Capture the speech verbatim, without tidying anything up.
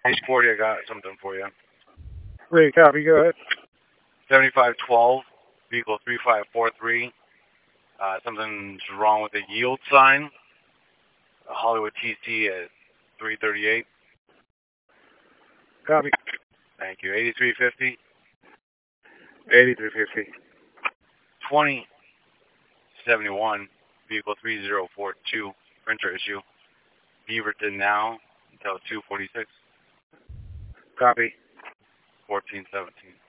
Page forty, I got something for you. Great, copy, go ahead. seventy-five twelve, vehicle three five four three. Uh, something's wrong with the yield sign. Hollywood T C at three thirty-eight. Copy. Thank you. eighty-three fifty. eighty-three fifty. twenty seventy-one, vehicle three zero four two, printer issue. Beaverton now until two forty-six. Copy. fourteen seventeen.